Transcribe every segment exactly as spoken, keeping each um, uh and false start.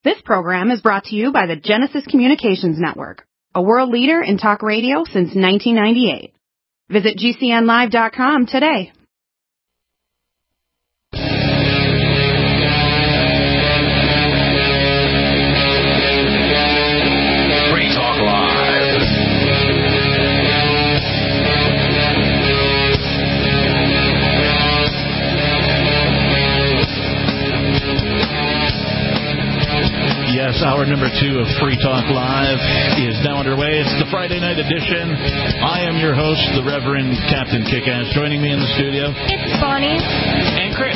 This program is brought to you by the Genesis Communications Network, a world leader in talk radio since nineteen ninety-eight. Visit G C N live dot com today. Yes, hour number two of Free Talk Live is now underway. It's the Friday night edition. I am your host, the Reverend Captain Kickass. Joining me in the studio, it's Bonnie and Chris.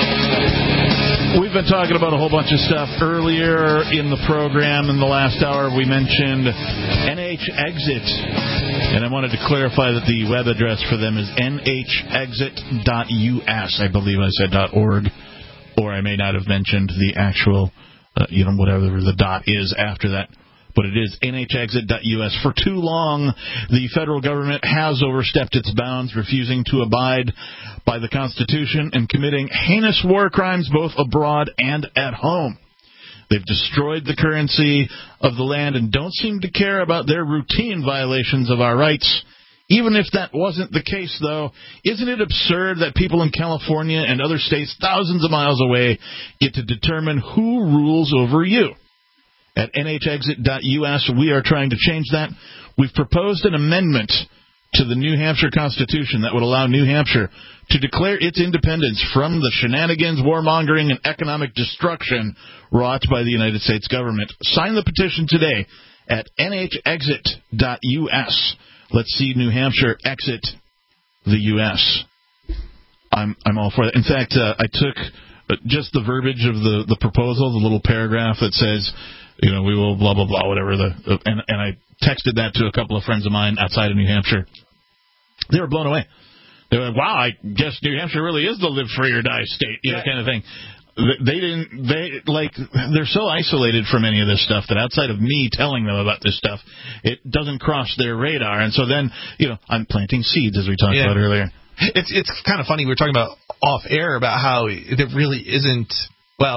We've been talking about a whole bunch of stuff earlier in the program. In the last hour, we mentioned N H Exit, and I wanted to clarify that the web address for them is N H exit dot U S. I believe I said .org, or I may not have mentioned the actual. Uh, you know, whatever the dot is after that. But it is N H exit dot U S. For too long, the federal government has overstepped its bounds, refusing to abide by the Constitution and committing heinous war crimes both abroad and at home. They've destroyed the currency of the land and don't seem to care about their routine violations of our rights. Even if that wasn't the case, though, isn't it absurd that people in California and other states thousands of miles away get to determine who rules over you? At N H exit dot U S, we are trying to change that. We've proposed an amendment to the New Hampshire Constitution that would allow New Hampshire to declare its independence from the shenanigans, warmongering, and economic destruction wrought by the United States government. Sign the petition today at N H exit dot U S. Let's see New Hampshire exit the U S. I'm I'm all for that. In fact, uh, I took just the verbiage of the, the proposal, the little paragraph that says, you know, we will blah, blah, blah, whatever. The, the and, and I texted that to a couple of friends of mine outside of New Hampshire. They were blown away. They were like, wow, I guess New Hampshire really is the live free or die state, you know, kind of thing. They didn't, they, like, they're so isolated from any of this stuff that outside of me telling them about this stuff, it doesn't cross their radar. And so then, you know, I'm planting seeds, as we talked yeah. about earlier. It's it's kind of funny. We were talking about off air about how there really isn't, well,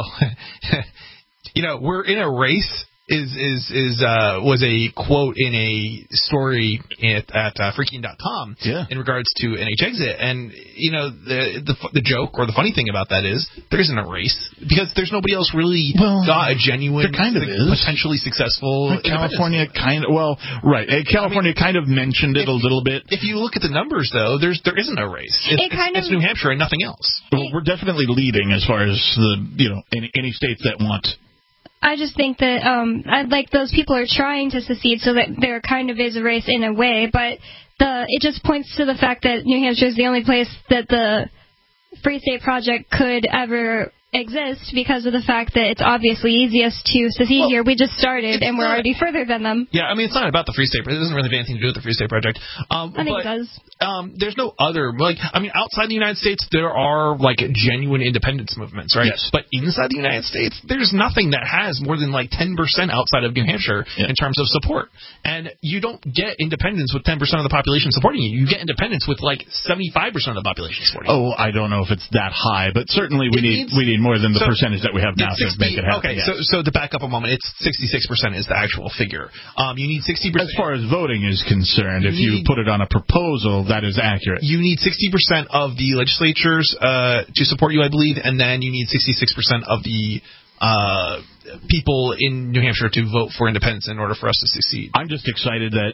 you know, we're in a race. Is is is uh, was a quote in a story at, at uh, freaking dot com yeah. in regards to N H Exit, and you know the, the the joke or the funny thing about that is there isn't a race because there's nobody else really well, got a genuine, kind of is. potentially successful. Like California kind of well, right? California I mean, kind of mentioned it if, a little bit. If you look at the numbers, though, there's there isn't a race. It's, it kind it's, of, it's New Hampshire and nothing else. Well, we're definitely leading as far as the you know any, any states that want. I just think that, um, like, those people are trying to secede, so that there kind of is a race in a way, but the it just points to the fact that New Hampshire is the only place that the Free State Project could ever exist because of the fact that it's obviously easiest to secede well, here. We just started, and we're not, already further than them. Yeah, I mean, it's not about the Free State Project. It doesn't really have anything to do with the Free State Project. Um, I think but, it does. Um, there's no other, like, I mean, outside the United States, there are, like, genuine independence movements, right? Yes. But inside the United States, there's nothing that has more than, like, ten percent outside of New Hampshire yeah. in terms of support. And you don't get independence with ten percent of the population supporting you. You get independence with, like, seventy-five percent of the population supporting you. Oh, I don't know if it's that high, but certainly we it need needs, we need more than the so percentage that we have now sixty, to make it happen. Okay, yes. so so to back up a moment, it's sixty-six percent is the actual figure. Um, you need sixty percent. As far as voting is concerned, you if you put it on a proposal, that is accurate. You need sixty percent of the legislatures uh, to support you, I believe, and then you need sixty-six percent of the uh, people in New Hampshire to vote for independence in order for us to succeed. I'm just excited that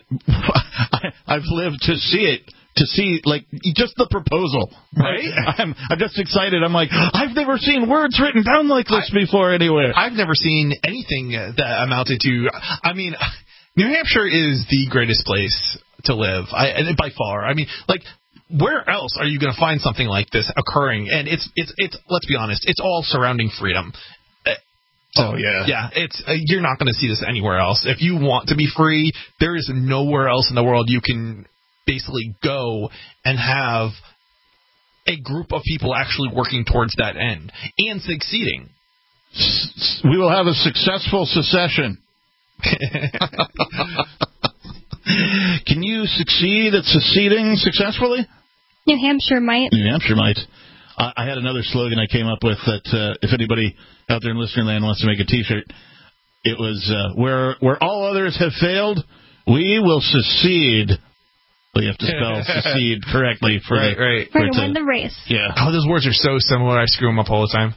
I, I've lived to see it. To see, like, just the proposal, right? I'm, I'm just excited. I'm like, I've never seen words written down like this I, before anywhere. I've never seen anything that amounted to, I mean, New Hampshire is the greatest place to live, I, and by far. I mean, like, where else are you going to find something like this occurring? And it's, it's, it's. let's be honest, it's all surrounding freedom. So, oh, yeah. Yeah, it's uh, you're not going to see this anywhere else. If you want to be free, there is nowhere else in the world you can basically go and have a group of people actually working towards that end and succeeding. We will have a successful secession. Can you succeed at seceding successfully? New Hampshire might. New Hampshire might. I, I had another slogan I came up with that uh, if anybody out there in listening land wants to make a T-shirt, It was uh, where where all others have failed, we will secede. Well, you have to spell secede correctly for right, the, right. For for to win to, the race. Yeah. Oh, those words are so similar. I screw them up all the time.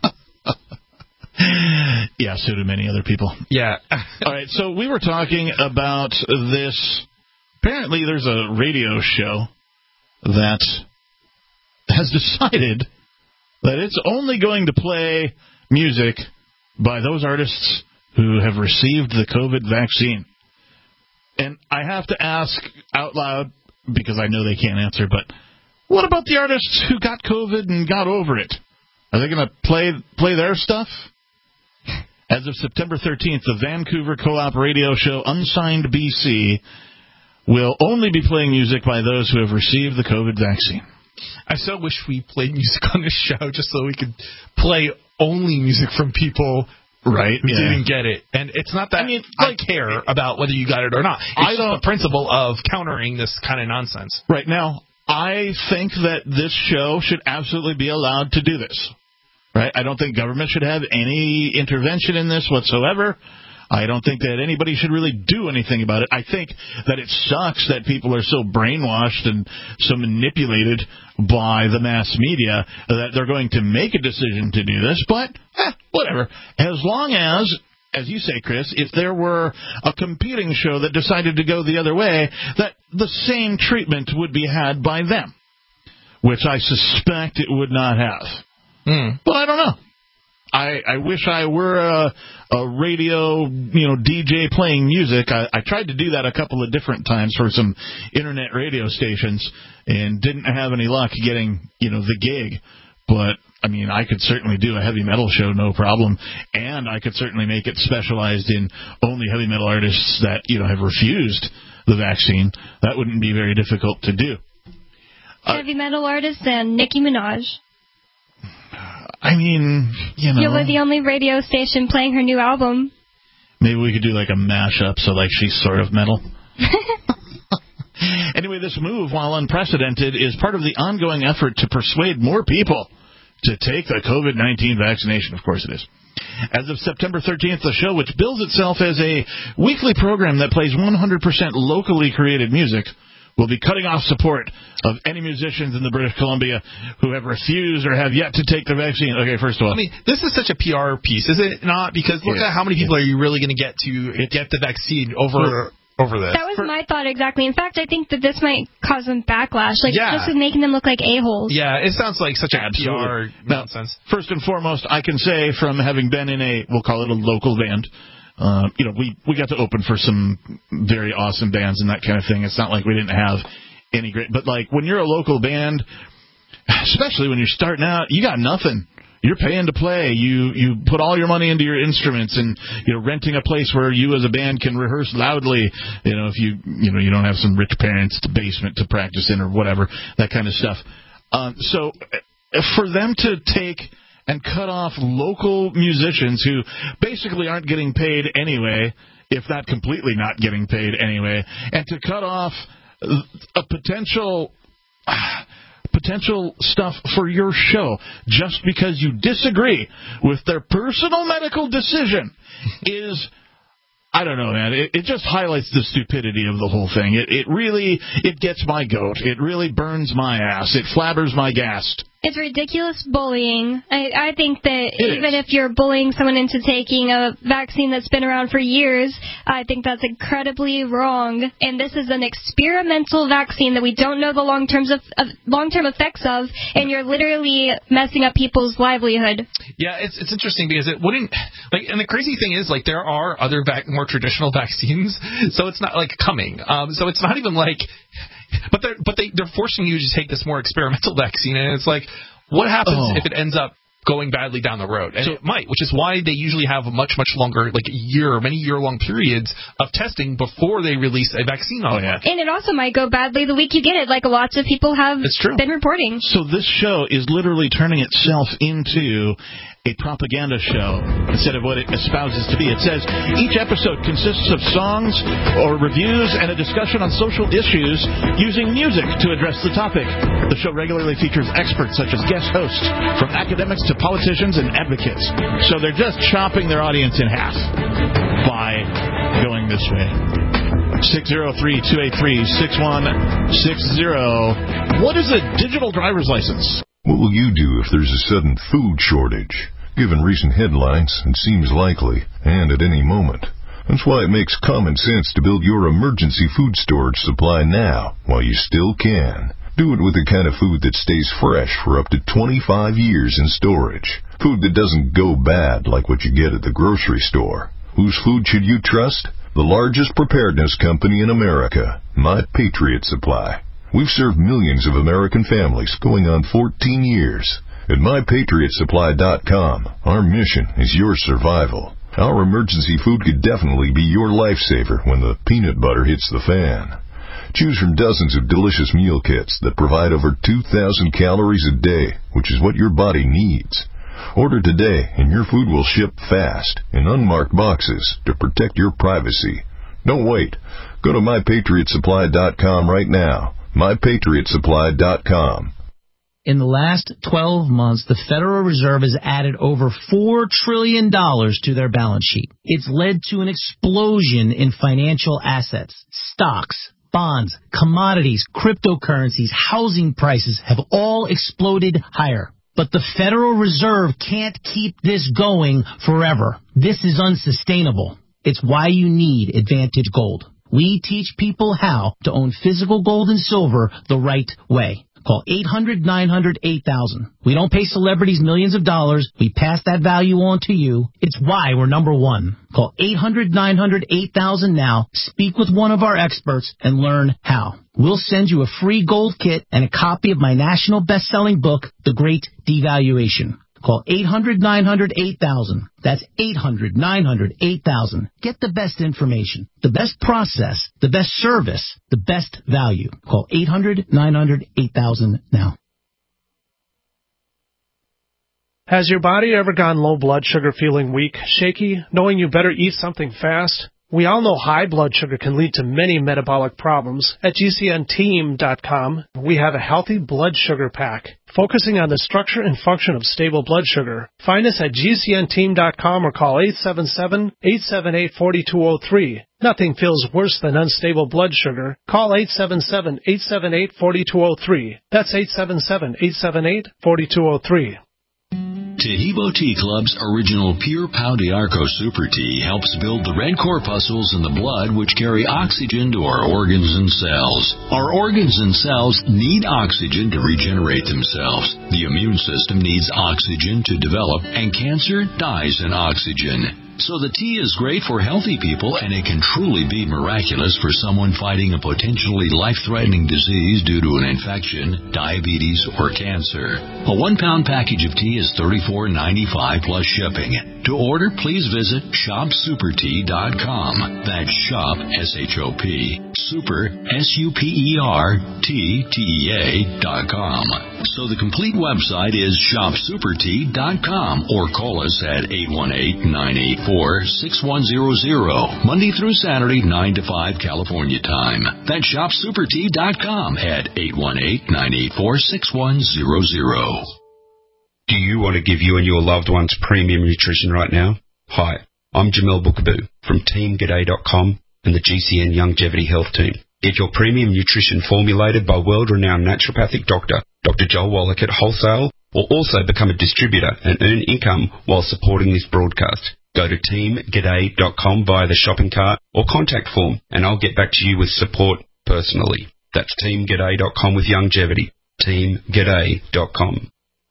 Yeah, so do many other people. Yeah. All right, so we were talking about this. Apparently, there's a radio show that has decided that it's only going to play music by those artists who have received the COVID vaccine. And I have to ask out loud, because I know they can't answer, but what about the artists who got COVID and got over it? Are they going to play play their stuff? As of September thirteenth, the Vancouver co-op radio show Unsigned B C will only be playing music by those who have received the COVID vaccine. I so wish we played music on this show just so we could play only music from people right who yeah. didn't get it. And it's not that I, mean, like, I care about whether you got it or not. It's I don't, the principle of countering this kind of nonsense. Right now, I think that this show should absolutely be allowed to do this. Right? I don't think government should have any intervention in this whatsoever. I don't think that anybody should really do anything about it. I think that it sucks that people are so brainwashed and so manipulated by the mass media that they're going to make a decision to do this. But, eh, whatever. As long as, as you say, Chris, if there were a competing show that decided to go the other way, that the same treatment would be had by them, which I suspect it would not have. Mm. But I don't know. I, I wish I were a, a radio, you know, D J playing music. I, I tried to do that a couple of different times for some internet radio stations and didn't have any luck getting, you know, the gig. But, I mean, I could certainly do a heavy metal show, no problem. And I could certainly make it specialized in only heavy metal artists that, you know, have refused the vaccine. That wouldn't be very difficult to do. Heavy uh, metal artists and Nicki Minaj. I mean, you know. You were the only radio station playing her new album. Maybe we could do like a mashup, so like she's sort of metal. Anyway, this move, while unprecedented, is part of the ongoing effort to persuade more people to take the COVID nineteen vaccination. Of course it is. As of September thirteenth, the show, which bills itself as a weekly program that plays one hundred percent locally created music, will be cutting off support of any musicians in the British Columbia who have refused or have yet to take the vaccine. Okay, first of all. I mean, this is such a P R piece, is it not? Because look yeah. at how many people yeah. are you really going to get to get the vaccine over... over this. That was my thought exactly. In fact, I think that this might cause some backlash, like yeah. just with making them look like a-holes. Yeah, it sounds like such a Absolutely. P R nonsense. Now, first and foremost, I can say from having been in a, we'll call it a local band, uh, you know, we, we got to open for some very awesome bands and that kind of thing. It's not like we didn't have any great, but like when you're a local band, especially when you're starting out, you got nothing. You're paying to play. You you put all your money into your instruments, and you know renting a place where you as a band can rehearse loudly. You know if you you know you don't have some rich parents' basement to practice in or whatever, that kind of stuff. Um, so for them to take and cut off local musicians who basically aren't getting paid anyway, if not completely not getting paid anyway, and to cut off a potential. Uh, potential stuff for your show just because you disagree with their personal medical decision is, I don't know, man. It, it just highlights the stupidity of the whole thing. It, it really, it gets my goat. It really burns my ass. It flabbers my gas. It's ridiculous bullying. I, I think that it even is. if you're bullying someone into taking a vaccine that's been around for years, I think that's incredibly wrong. And this is an experimental vaccine that we don't know the long-term of, of, long-term effects of, and you're literally messing up people's livelihood. Yeah, it's it's interesting because it wouldn't, like, and the crazy thing is, like, there are other vac- more traditional vaccines, so it's not, like, coming. Um, so it's not even like... But they're but they they're forcing you to take this more experimental vaccine, and it's like, what happens oh. if it ends up going badly down the road? And so, it might, which is why they usually have a much much longer, like a year, many year long periods of testing before they release a vaccine on oh, yeah. And it also might go badly the week you get it, like lots of people have it's true. been reporting. So this show is literally turning itself into a propaganda show instead of what it espouses to be. It says each episode consists of songs or reviews and a discussion on social issues using music to address the topic. The show regularly features experts such as guest hosts from academics to politicians and advocates. So they're just chopping their audience in half by going this way. six oh three, two eight three, six one six oh. What is a digital driver's license? What will you do if there's a sudden food shortage? Given recent headlines, it seems likely, and at any moment. That's why it makes common sense to build your emergency food storage supply now, while you still can. Do it with the kind of food that stays fresh for up to twenty-five years in storage. Food that doesn't go bad like what you get at the grocery store. Whose food should you trust? The largest preparedness company in America, My Patriot Supply. We've served millions of American families going on fourteen years. At my patriot supply dot com, our mission is your survival. Our emergency food could definitely be your lifesaver when the peanut butter hits the fan. Choose from dozens of delicious meal kits that provide over two thousand calories a day, which is what your body needs. Order today, and your food will ship fast in unmarked boxes to protect your privacy. Don't wait. Go to my patriot supply dot com right now. my patriot supply dot com. In the last twelve months, the Federal Reserve has added over four trillion dollars to their balance sheet. It's led to an explosion in financial assets. Stocks, bonds, commodities, cryptocurrencies, housing prices have all exploded higher. But the Federal Reserve can't keep this going forever. This is unsustainable. It's why you need Advantage Gold. We teach people how to own physical gold and silver the right way. Call eight hundred, nine hundred, eight thousand. We don't pay celebrities millions of dollars. We pass that value on to you. It's why we're number one. Call eight hundred, nine hundred, eight thousand now. Speak with one of our experts and learn how. We'll send you a free gold kit and a copy of my national best-selling book, The Great Devaluation. Call eight hundred, nine hundred, eight thousand. That's eight hundred, nine hundred, eight thousand. Get the best information, the best process, the best service, the best value. Call eight hundred, nine hundred, eight thousand now. Has your body ever gone low blood sugar, feeling weak, shaky, knowing you better eat something fast? We all know high blood sugar can lead to many metabolic problems. At G C N team dot com, we have a healthy blood sugar pack, focusing on the structure and function of stable blood sugar. Find us at G C N team dot com or call eight seven seven, eight seven eight, four two zero three. Nothing feels worse than unstable blood sugar. Call eight seven seven, eight seven eight, four two zero three. That's eight seven seven, eight seven eight, four two zero three. Taheebo Tea Club's original Pure Pau d'Arco Super Tea helps build the red corpuscles in the blood which carry oxygen to our organs and cells. Our organs and cells need oxygen to regenerate themselves. The immune system needs oxygen to develop, and cancer dies in oxygen. So the tea is great for healthy people, and it can truly be miraculous for someone fighting a potentially life-threatening disease due to an infection, diabetes, or cancer. A one-pound package of tea is thirty-four ninety-five plus shipping. To order, please visit shop super tea dot com. That's shop, S H O P, super, S U P E R, T, T E A, dot com. So the complete website is shop super tea dot com, or call us at eight one eight, nine eight four, six one zero zero, Monday through Saturday, nine to five California time. That's shop super tea dot com at eight one eight, nine eight four, six one zero zero. Do you want to give you and your loved ones premium nutrition right now? Hi, I'm Jamel Bookaboo from team g'day dot com and the G C N Longevity Health Team. Get your premium nutrition formulated by world-renowned naturopathic doctor, Doctor Joel Wallach at Wholesale, or also become a distributor and earn income while supporting this broadcast. Go to team g'day dot com via the shopping cart or contact form, and I'll get back to you with support personally. That's team g'day dot com with longevity. team g'day dot com.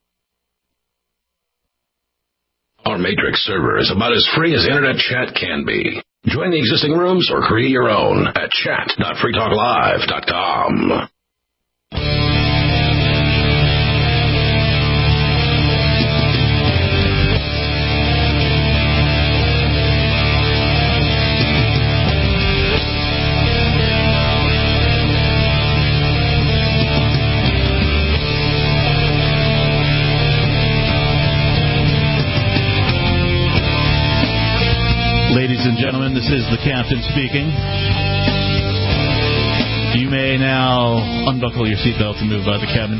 Our Matrix server is about as free as internet chat can be. Join the existing rooms or create your own at chat dot free talk live dot com. Ladies and gentlemen, this is the captain speaking. You may now unbuckle your seatbelt and move by the cabin.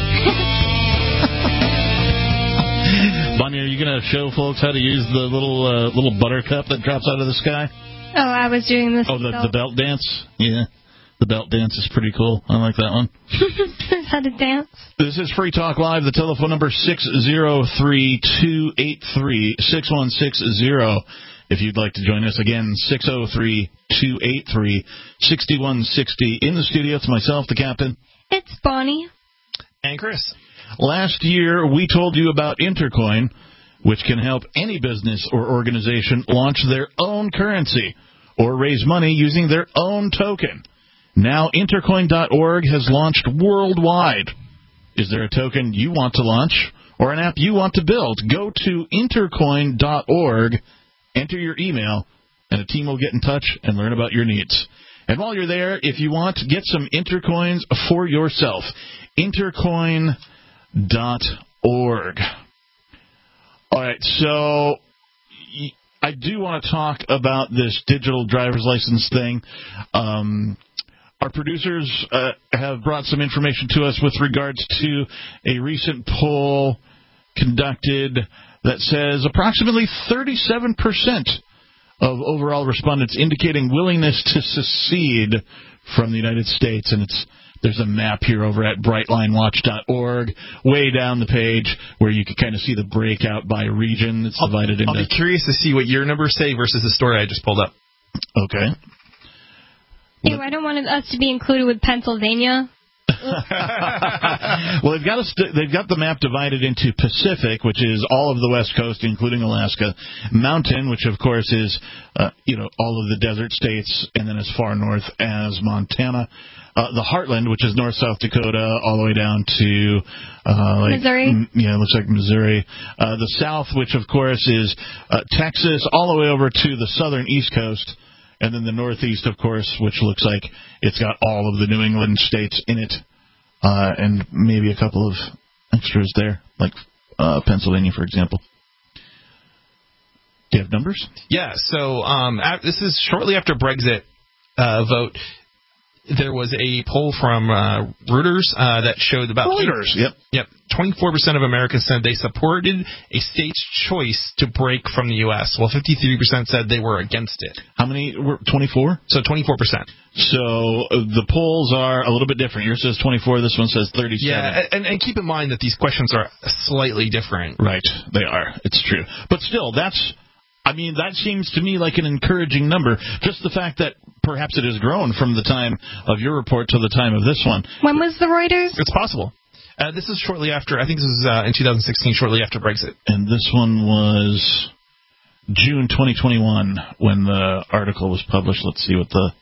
Bonnie, are you going to show folks how to use the little uh, little buttercup that drops out of the sky? Oh, I was doing this. Oh, the, the belt dance? Yeah. The belt dance is pretty cool. I like that one. How to dance. This is Free Talk Live. The telephone number six zero three, two eight three, six one six zero. If you'd like to join us again, six zero three, two eight three, six one six zero. In the studio, it's myself, the captain. It's Bonnie. And Chris. Last year, we told you about Intercoin, which can help any business or organization launch their own currency or raise money using their own token. Now, Intercoin dot org has launched worldwide. Is there a token you want to launch or an app you want to build? Go to Intercoin dot org, enter your email, and a team will get in touch and learn about your needs. And while you're there, if you want, get some Intercoins for yourself. Intercoin dot org. All right, so I do want to talk about this digital driver's license thing. Um, our producers uh, have brought some information to us with regards to a recent poll conducted that says approximately thirty-seven percent of overall respondents indicating willingness to secede from the United States. And it's there's a map here over at brightline watch dot org, way down the page, where you can kind of see the breakout by region. It's divided into... I'll be curious to see what your numbers say versus the story I just pulled up. Okay. Ew, I don't want us to be included with Pennsylvania. Well, they've got a st- they've got the map divided into Pacific, which is all of the West Coast, including Alaska, Mountain, which of course is uh, you know all of the desert states, and then as far north as Montana, uh, the Heartland, which is North South Dakota, all the way down to uh, like, Missouri. M- yeah, it looks like Missouri. Uh, the South, which of course is uh, Texas, all the way over to the southern East Coast. And then the Northeast, of course, which looks like it's got all of the New England states in it, uh, and maybe a couple of extras there, like uh, Pennsylvania, for example. Do you have numbers? Yeah, so um, this is shortly after Brexit uh, vote. There was a poll from uh, Reuters uh, that showed about... Reuters, yep. Yep. twenty-four percent of Americans said they supported a state's choice to break from the U S, while fifty-three percent said they were against it. How many were twenty-four? So twenty-four percent. So uh, the polls are a little bit different. Yours says twenty-four, this one says thirty-seven. Yeah, and, and keep in mind that these questions are slightly different. Right, they are. It's true. But still, that's... I mean, that seems to me like an encouraging number. Just the fact that perhaps it has grown from the time of your report to the time of this one. When was the Reuters? It's possible. Uh, this is shortly after, I think this is uh, in two thousand sixteen, shortly after Brexit. And this one was June twenty twenty-one when the article was published. Let's see what the...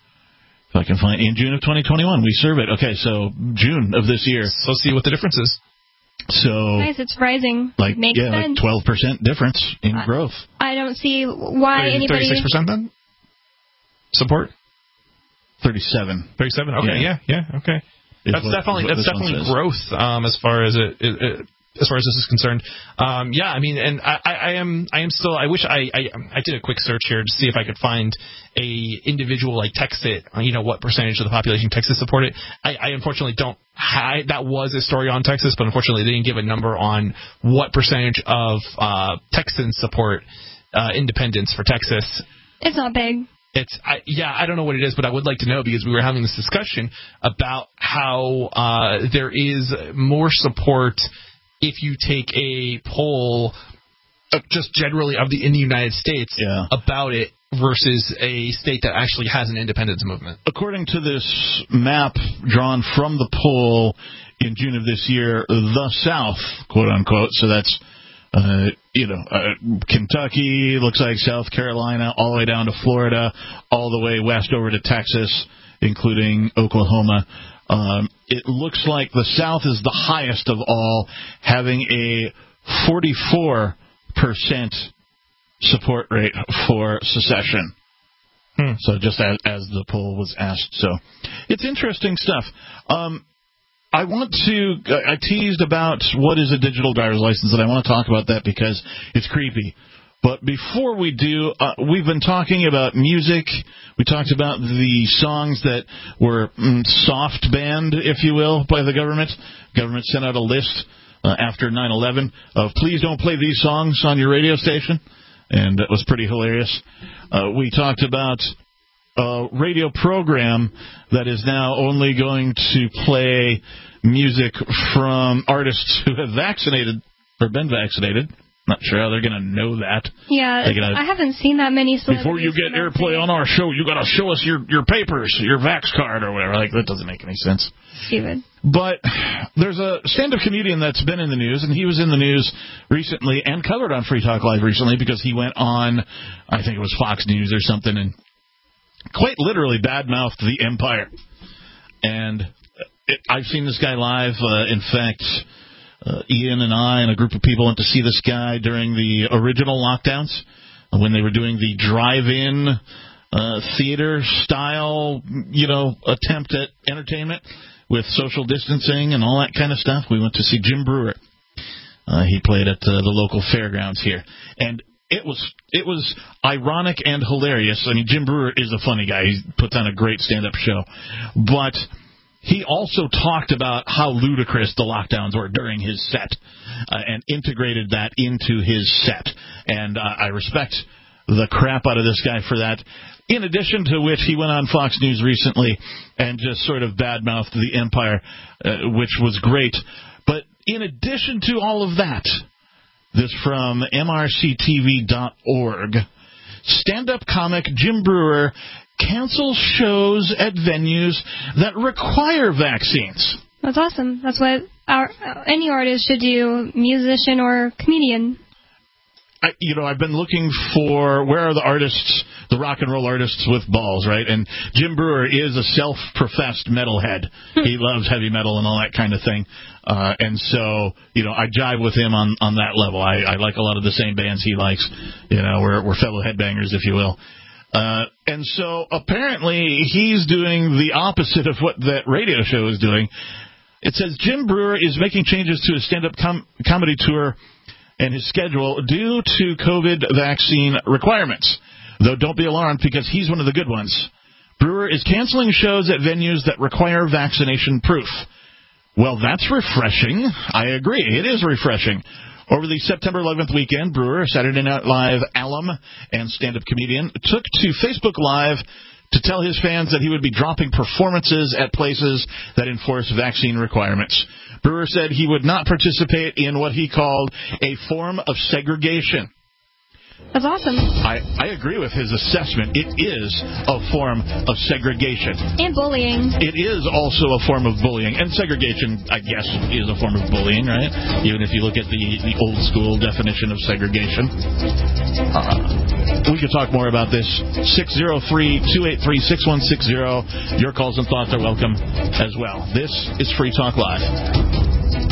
If I can find... In June of twenty twenty-one, we surveyed. Okay, so June of this year. So see what the difference is. So, nice, it's rising. Like, Makes yeah, sense. like twelve percent difference in uh, growth. I don't see why thirty, anybody... thirty-six percent then? Support? thirty-seven. thirty-seven? Okay, yeah, yeah, yeah okay. That's what, definitely that's definitely growth um, as far as it, it, it as far as this is concerned. Um, yeah, I mean, and I, I, I am I am still. I wish I, I I did a quick search here to see if I could find a individual like Texas. You know, what percentage of the population Texas support it. I, I unfortunately don't. I, that was a story on Texas, but unfortunately they didn't give a number on what percentage of uh, Texans support uh, independence for Texas. It's not big. It's I, yeah, I don't know what it is, but I would like to know because we were having this discussion about how uh, there is more support if you take a poll uh, just generally of the in the United States yeah. about it versus a state that actually has an independence movement. According to this map drawn from the poll in June of this year, the South, quote unquote, so that's Uh, you know, uh, Kentucky, looks like South Carolina, all the way down to Florida, all the way west over to Texas, including Oklahoma. Um, it looks like the South is the highest of all, having a forty-four percent support rate for secession. Hmm. So just as, as the poll was asked. So it's interesting stuff. Um, I want to, I teased about what is a digital driver's license, and I want to talk about that because it's creepy. But before we do, uh, we've been talking about music. We talked about the songs that were mm, soft banned, if you will, by the government. Government sent out a list uh, after nine eleven of please don't play these songs on your radio station, and that was pretty hilarious. Uh, we talked about a radio program that is now only going to play music from artists who have vaccinated or been vaccinated. Not sure how they're going to know that. Yeah, gonna, I haven't seen that many celebrities. Before you get airplay on our show, you got to show us your, your papers, your vax card or whatever. Like, that doesn't make any sense. Stupid. But there's a stand-up comedian that's been in the news, and he was in the news recently and covered on Free Talk Live recently because he went on, I think it was Fox News or something, and quite literally badmouthed the Empire. And it, I've seen this guy live. Uh, in fact... Uh, Ian and I and a group of people went to see this guy during the original lockdowns uh, when they were doing the drive-in uh, theater-style, you know, attempt at entertainment with social distancing and all that kind of stuff. We went to see Jim Breuer. Uh, he played at uh, the local fairgrounds here. And it was it was ironic and hilarious. I mean, Jim Breuer is a funny guy. He puts on a great stand-up show. But... he also talked about how ludicrous the lockdowns were during his set uh, and integrated that into his set. And uh, I respect the crap out of this guy for that. In addition to which, he went on Fox News recently and just sort of badmouthed the Empire, uh, which was great. But in addition to all of that, this from M R C T V dot org, stand-up comic Jim Breuer cancel shows at venues that require vaccines. That's awesome. That's what our any artist should do, musician or comedian. I, you know, I've been looking for where are the artists, the rock and roll artists with balls, right? And Jim Breuer is a self-professed metalhead. He loves heavy metal and all that kind of thing. Uh, and so, you know, I jive with him on, on that level. I, I like a lot of the same bands he likes. You know, we're, we're fellow headbangers, if you will. Uh, and so apparently he's doing the opposite of what that radio show is doing. It says Jim Breuer is making changes to his stand-up com- comedy tour and his schedule due to COVID vaccine requirements. Though don't be alarmed because he's one of the good ones. Breuer is canceling shows at venues that require vaccination proof. Well, that's refreshing. I agree. It is refreshing. Over the September eleventh weekend, Breuer, Saturday Night Live alum and stand-up comedian, took to Facebook Live to tell his fans that he would be dropping performances at places that enforce vaccine requirements. Breuer said he would not participate in what he called a form of segregation. That's awesome. I, I agree with his assessment. It is a form of segregation. And bullying. It is also a form of bullying. And segregation, I guess, is a form of bullying, right? Even if you look at the, the old school definition of segregation. Uh, we could talk more about this. six oh three, two eight three, six one six zero. Your calls and thoughts are welcome as well. This is Free Talk Live.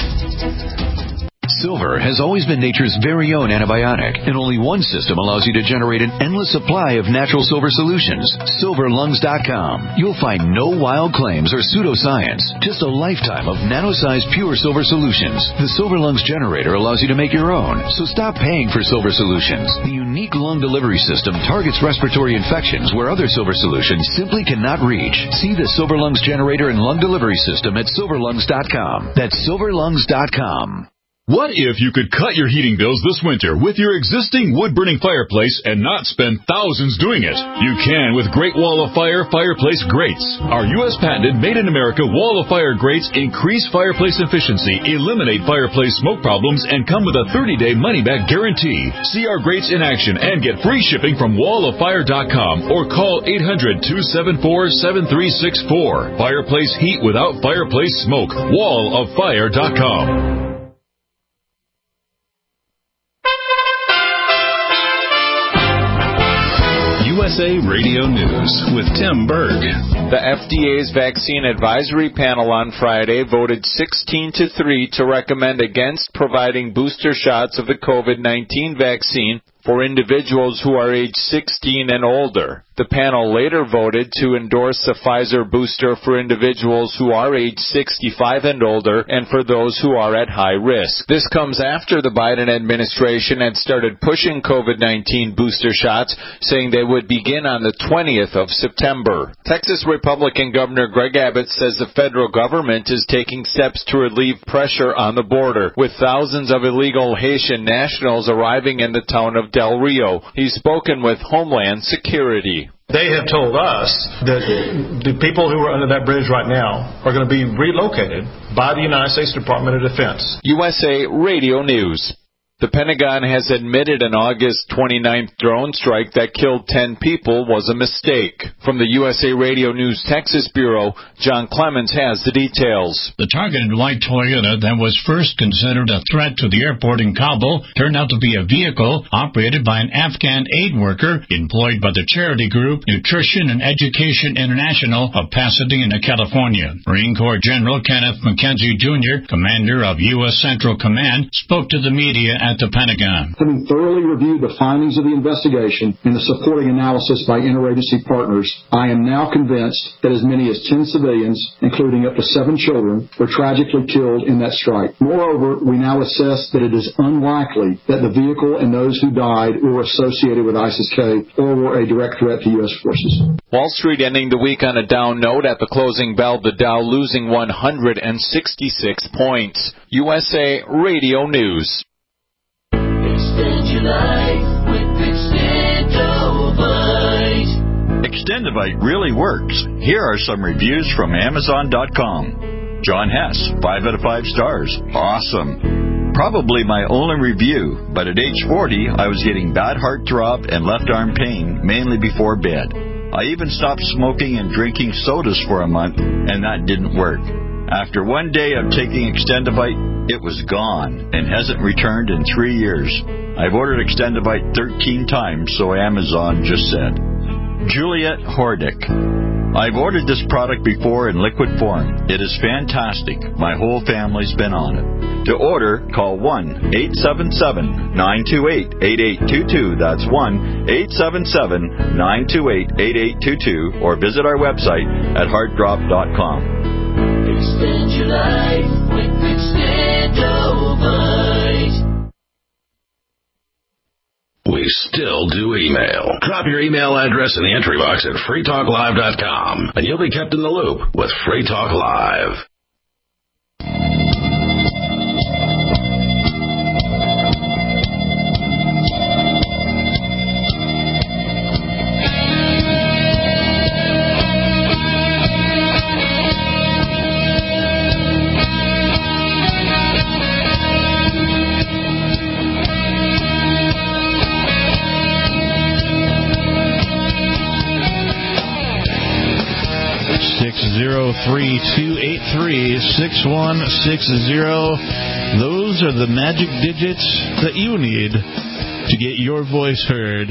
Silver has always been nature's very own antibiotic, and only one system allows you to generate an endless supply of natural silver solutions. silver lungs dot com. You'll find no wild claims or pseudoscience, just a lifetime of nano-sized pure silver solutions. The Silver Lungs generator allows you to make your own, so stop paying for silver solutions. The unique lung delivery system targets respiratory infections where other silver solutions simply cannot reach. See the Silver Lungs generator and lung delivery system at silver lungs dot com. That's silver lungs dot com. What if you could cut your heating bills this winter with your existing wood-burning fireplace and not spend thousands doing it? You can with Great Wall of Fire fireplace grates. Our U S patented made-in-America Wall of Fire grates increase fireplace efficiency, eliminate fireplace smoke problems, and come with a thirty-day money-back guarantee. See our grates in action and get free shipping from wall of fire dot com or call eight hundred, two seven four, seven three six four. Fireplace heat without fireplace smoke. wall of fire dot com. U S A Radio News with Tim Berg. The F D A's Vaccine Advisory Panel on Friday voted sixteen to three to recommend against providing booster shots of the COVID nineteen vaccine for individuals who are age sixteen and older. The panel later voted to endorse the Pfizer booster for individuals who are age sixty-five and older and for those who are at high risk. This comes after the Biden administration had started pushing COVID nineteen booster shots, saying they would begin on the twentieth of September. Texas Republican Governor Greg Abbott says the federal government is taking steps to relieve pressure on the border, with thousands of illegal Haitian nationals arriving in the town of Del Rio. He's spoken with Homeland Security. They have told us that the people who are under that bridge right now are going to be relocated by the United States Department of Defense. U S A Radio News. The Pentagon has admitted an August twenty-ninth drone strike that killed ten people was a mistake. From the U S A Radio News Texas Bureau, John Clemens has the details. The targeted white Toyota that was first considered a threat to the airport in Kabul turned out to be a vehicle operated by an Afghan aid worker employed by the charity group Nutrition and Education International of Pasadena, California. Marine Corps General Kenneth McKenzie, Junior, commander of U S Central Command, spoke to the media at the Pentagon. Having thoroughly reviewed the findings of the investigation and the supporting analysis by interagency partners, I am now convinced that as many as ten civilians, including up to seven children, were tragically killed in that strike. Moreover, we now assess that it is unlikely that the vehicle and those who died were associated with ISIS-K or were a direct threat to U S forces. Wall Street ending the week on a down note at the closing bell, the Dow losing one hundred sixty-six points. U S A Radio News. Extend your life with Extendovite. Extendovite really works. Here are some reviews from Amazon dot com. John Hess, five out of five stars. Awesome. Probably my only review, but at age forty, I was getting bad heartthrob and left arm pain, mainly before bed. I even stopped smoking and drinking sodas for a month, and that didn't work. After one day of taking Extendovite, it was gone and hasn't returned in three years. I've ordered Extendovite thirteen times, so Amazon just said. Juliet Hordick. I've ordered this product before in liquid form. It is fantastic. My whole family's been on it. To order, call one eight seven seven, nine two eight, eight eight two two. That's one eight seven seven, nine two eight, eight eight two two, or visit our website at heartdrop dot com. Extend your life with Extendovite. We still do email. Drop your email address in the entry box at free talk live dot com, and you'll be kept in the loop with Free Talk Live. six zero three, two eight three, six one six zero. Those are the magic digits that you need to get your voice heard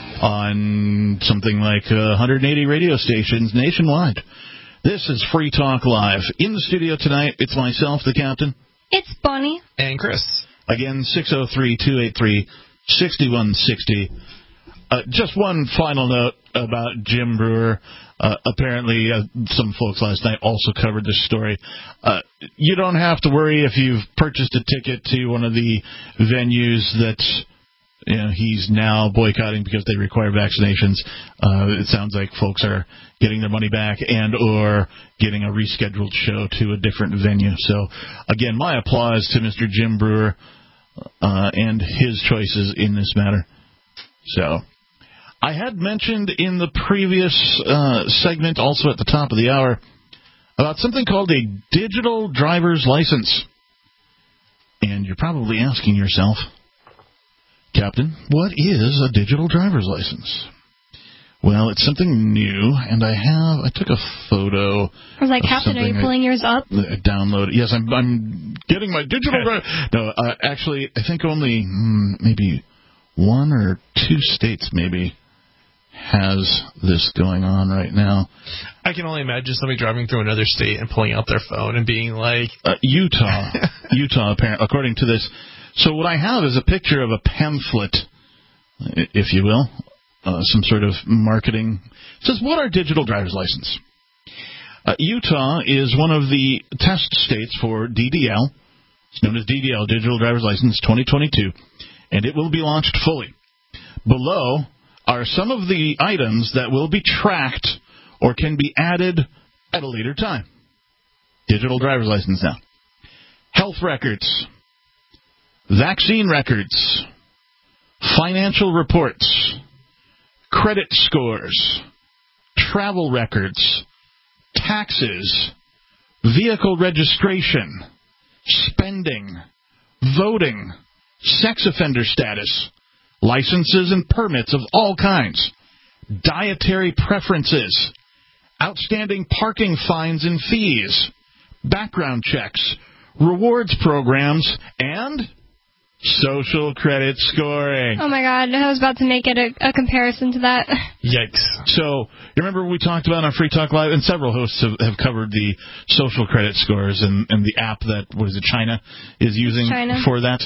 on something like uh, one hundred eighty radio stations nationwide. This is Free Talk Live. In the studio tonight, it's myself, the captain. It's Bonnie. And Chris. Again, six oh three, two eight three, six one six zero. Uh, just one final note about Jim Breuer. Uh, apparently, uh, some folks last night also covered this story. Uh, you don't have to worry if you've purchased a ticket to one of the venues that you know, he's now boycotting because they require vaccinations. Uh, it sounds like folks are getting their money back and or getting a rescheduled show to a different venue. So, again, my applause to Mister Jim Breuer uh, and his choices in this matter. So, I had mentioned in the previous uh, segment, also at the top of the hour, about something called a digital driver's license. And you're probably asking yourself, Captain, what is a digital driver's license? Well, it's something new, and I have, I took a photo. I was like, Captain, are you pulling I, yours up? I downloaded. Yes, I'm, I'm getting my digital driver. No, uh, actually, I think only hmm, maybe one or two states maybe has this going on right now. I can only imagine somebody driving through another state and pulling out their phone and being like... Uh, Utah. Utah, apparently, according to this. So what I have is a picture of a pamphlet if you will, uh, some sort of marketing. It says, what are digital driver's license? Uh, Utah is one of the test states for D D L. It's known as D D L, Digital Driver's License twenty twenty-two, and it will be launched fully. Below are some of the items that will be tracked or can be added at a later time. Digital driver's license now. Health records, vaccine records, financial reports, credit scores, travel records, taxes, vehicle registration, spending, voting, sex offender status, licenses and permits of all kinds, dietary preferences, outstanding parking fines and fees, background checks, rewards programs, and social credit scoring. Oh, my God. I was about to make it a, a comparison to that. Yikes. So, you remember we talked about on Free Talk Live, and several hosts have, have covered the social credit scores and, and the app that, what is it, China is using China. for that.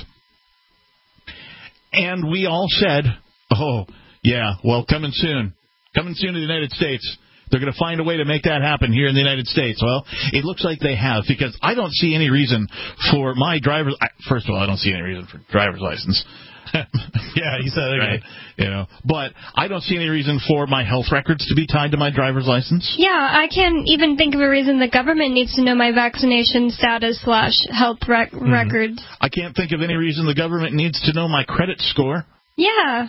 And we all said, oh, yeah, well, coming soon. Coming soon to the United States. They're going to find a way to make that happen here in the United States. Well, it looks like they have, because I don't see any reason for my driver's... First of all, I don't see any reason for driver's license. Yeah, he said it. Right? You know, but I don't see any reason for my health records to be tied to my driver's license. Yeah, I can't even think of a reason the government needs to know my vaccination status slash health rec- mm-hmm. records. I can't think of any reason the government needs to know my credit score. Yeah.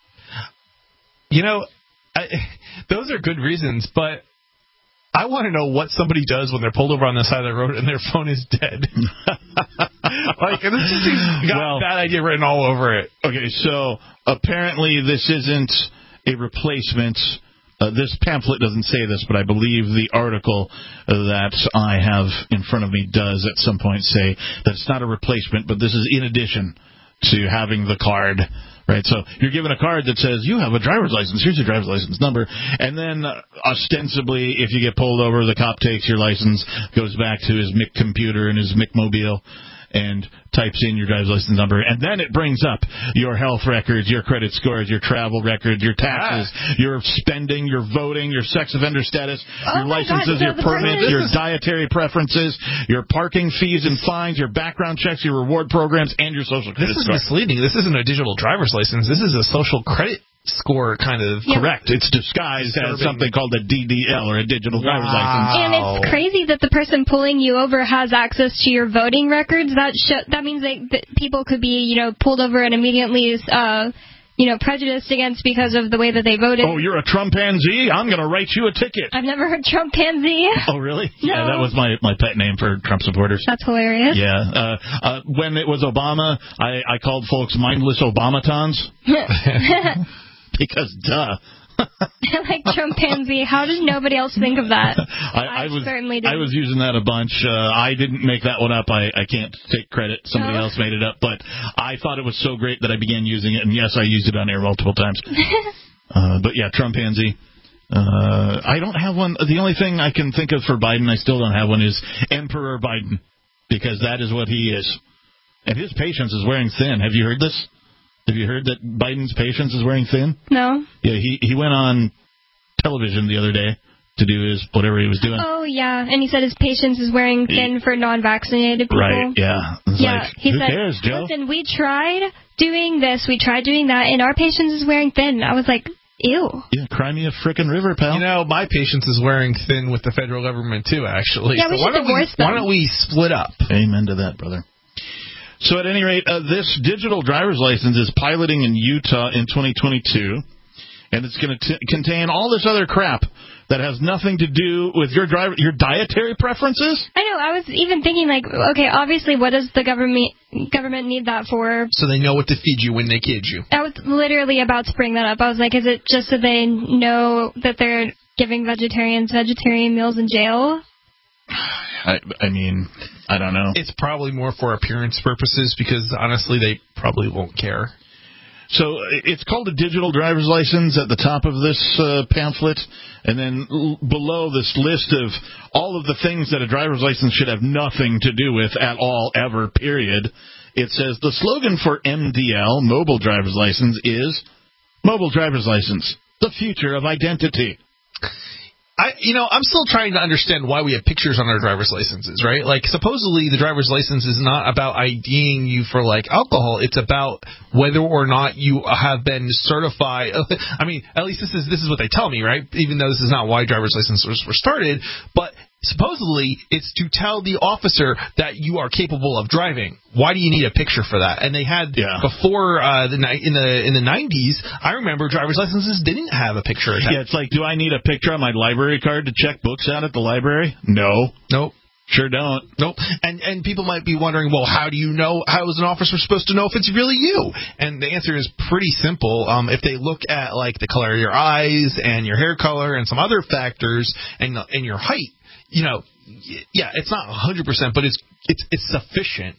You know, I, those are good reasons, but I want to know what somebody does when they're pulled over on the side of the road and their phone is dead. Like, this just got well, a bad idea written all over it. Okay, so apparently this isn't a replacement. Uh, this pamphlet doesn't say this, but I believe the article that I have in front of me does at some point say that it's not a replacement, but this is in addition to having the card. Right, so you're given a card that says, you have a driver's license, here's your driver's license number, and then uh, ostensibly, if you get pulled over, the cop takes your license, goes back to his Mic computer and his Mic mobile, and types in your driver's license number, and then it brings up your health records, your credit scores, your travel records, your taxes, ah. your spending, your voting, your sex offender status, oh your licenses, God, your permits, your dietary preferences, your parking fees and fines, your background checks, your reward programs, and your social credit score. This is misleading. This isn't a digital driver's license. This is a social credit score kind of. Yep. Correct. It's disguised Disturbing. as something called a D D L, or a digital wow. driver's license. And it's crazy that the person pulling you over has access to your voting records. That sh- that means that, that people could be, you know, pulled over and immediately, uh, you know, prejudiced against because of the way that they voted. Oh, you're a Trumpanzee? I'm going to write you a ticket. I've never heard Trumpanzee. Oh, really? No. Yeah, that was my, my pet name for Trump supporters. That's hilarious. Yeah. Uh, uh, when it was Obama, I, I called folks mindless Obamatons. Because, duh. Like Trumpanzee. How did nobody else think of that? I, I, I was certainly did. I was using that a bunch. Uh, I didn't make that one up. I, I can't take credit. Somebody no. else made it up. But I thought it was so great that I began using it. And, yes, I used it on air multiple times. uh, but, yeah, Trumpanzee. Uh, I don't have one. The only thing I can think of for Biden, I still don't have one, is Emperor Biden. Because that is what he is. And his patience is wearing thin. Have you heard this? Have you heard that Biden's patience is wearing thin? No. Yeah, he, he went on television the other day to do his whatever he was doing. Oh, yeah. And he said his patience is wearing thin he, for non-vaccinated people. Right, yeah. It's yeah, like, he who said, cares, Joe? Listen, we tried doing this, we tried doing that, and our patience is wearing thin. I was like, ew. Yeah, cry me a frickin' river, pal. You know, my patience is wearing thin with the federal government, too, actually. Yeah, we so should why divorce we, them. Why don't we split up? Amen to that, brother. So at any rate, uh, this digital driver's license is piloting in Utah in twenty twenty-two, and it's going to contain all this other crap that has nothing to do with your driver, your dietary preferences. I know. I was even thinking, like, okay, obviously, what does the government government need that for? So they know what to feed you when they kid you. I was literally about to bring that up. I was like, is it just so they know that they're giving vegetarians vegetarian meals in jail? I, I mean, I don't know. It's probably more for appearance purposes because, honestly, they probably won't care. So it's called a digital driver's license at the top of this uh, pamphlet, and then l- below this list of all of the things that a driver's license should have nothing to do with at all, ever, period. It says the slogan for M D L, mobile driver's license, is Mobile driver's license. The future of identity. I, you know, I'm still trying to understand why we have pictures on our driver's licenses, right? Like, supposedly the driver's license is not about IDing you for, like, alcohol. It's about whether or not you have been certified. I mean, at least this is this is what they tell me, right? Even though this is not why driver's licenses were started. But supposedly it's to tell the officer that you are capable of driving. Why do you need a picture for that? And they had yeah. before uh, the in the in the nineties. I remember driver's licenses didn't have a picture. Yeah, it's like, do I need a picture on my library card to check books out at the library? No, nope, sure don't. Nope. And and people might be wondering, well, how do you know? How is an officer supposed to know if it's really you? And the answer is pretty simple. Um, if they look at like the color of your eyes and your hair color and some other factors and and your height. You know, yeah, it's not one hundred percent, but it's it's it's sufficient.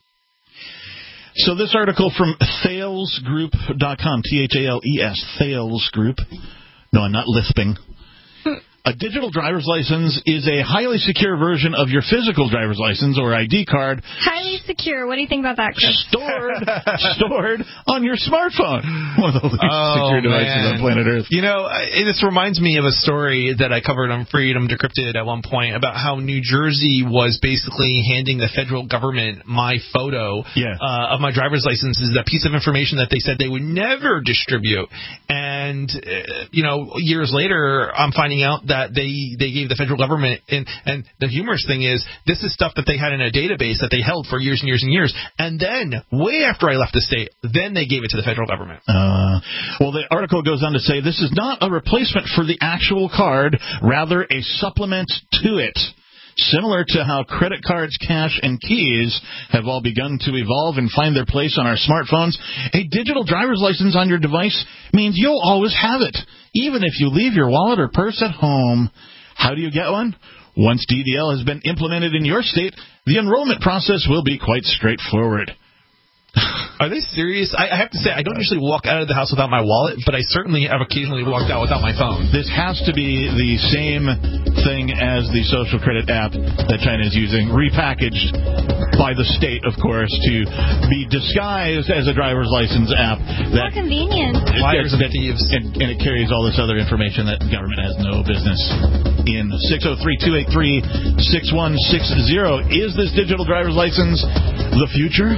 So this article from Thales Group dot com, T H A L E S, Thales Group. No, I'm not lisping. A digital driver's license is a highly secure version of your physical driver's license or I D card. Highly secure. What do you think about that, Chris? Stored, stored on your smartphone. One of the least oh, secure devices man. on planet Earth. You know, this reminds me of a story that I covered on Freedom Decrypted at one point about how New Jersey was basically handing the federal government my photo yeah. uh, of my driver's license as a piece of information that they said they would never distribute. And, uh, you know, years later, I'm finding out that they they gave the federal government, and, and the humorous thing is, this is stuff that they had in a database that they held for years and years and years, and then, way after I left the state, then they gave it to the federal government. Uh, well, the article goes on to say, this is not a replacement for the actual card, rather a supplement to it. Similar to how credit cards, cash, and keys have all begun to evolve and find their place on our smartphones, a digital driver's license on your device means you'll always have it, even if you leave your wallet or purse at home. How do you get one? Once D D L has been implemented in your state, the enrollment process will be quite straightforward. Are they serious? I, I have to say, I don't usually walk out of the house without my wallet, but I certainly have occasionally walked out without my phone. This has to be the same thing as the social credit app that China is using, repackaged by the state, of course, to be disguised as a driver's license app. That, More convenient. Liars and thieves. And, and it carries all this other information that the government has no business in. six oh three, two eight three, six one six zero. Is this digital driver's license the future?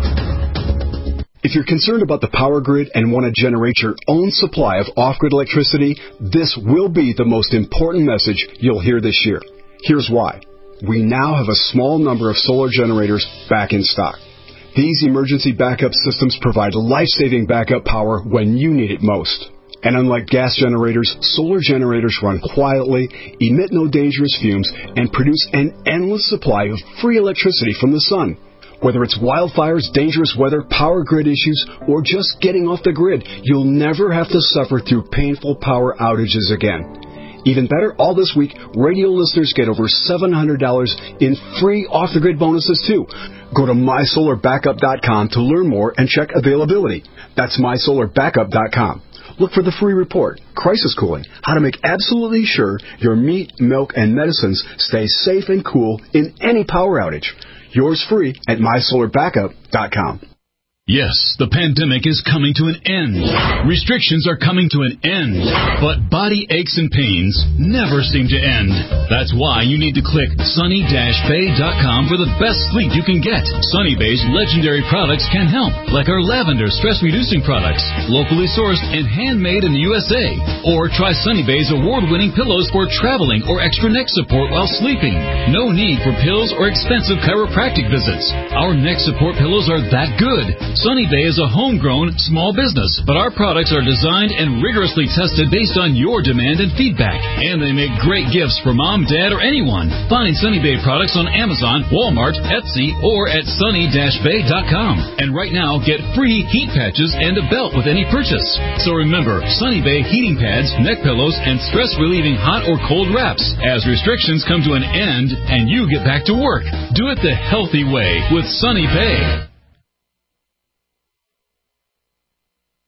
If you're concerned about the power grid and want to generate your own supply of off-grid electricity, this will be the most important message you'll hear this year. Here's why. We now have a small number of solar generators back in stock. These emergency backup systems provide life-saving backup power when you need it most. And unlike gas generators, solar generators run quietly, emit no dangerous fumes, and produce an endless supply of free electricity from the sun. Whether it's wildfires, dangerous weather, power grid issues, or just getting off the grid, you'll never have to suffer through painful power outages again. Even better, all this week, radio listeners get over seven hundred dollars in free off-the-grid bonuses, too. Go to my solar backup dot com to learn more and check availability. That's my solar backup dot com. Look for the free report, Crisis Cooling, how to make absolutely sure your meat, milk, and medicines stay safe and cool in any power outage. Yours free at my solar backup dot com. Yes, the pandemic is coming to an end. Restrictions are coming to an end. But body aches and pains never seem to end. That's why you need to click sunny dash bay dot com for the best sleep you can get. Sunny Bay's legendary products can help, like our lavender stress-reducing products, locally sourced and handmade in the U S A. Or try Sunny Bay's award-winning pillows for traveling or extra neck support while sleeping. No need for pills or expensive chiropractic visits. Our neck support pillows are that good. Sunny Bay is a homegrown small business, but our products are designed and rigorously tested based on your demand and feedback. And they make great gifts for mom, dad, or anyone. Find Sunny Bay products on Amazon, Walmart, Etsy, or at sunny dash bay dot com. And right now, get free heat patches and a belt with any purchase. So remember, Sunny Bay heating pads, neck pillows, and stress-relieving hot or cold wraps. As restrictions come to an end and you get back to work, do it the healthy way with Sunny Bay.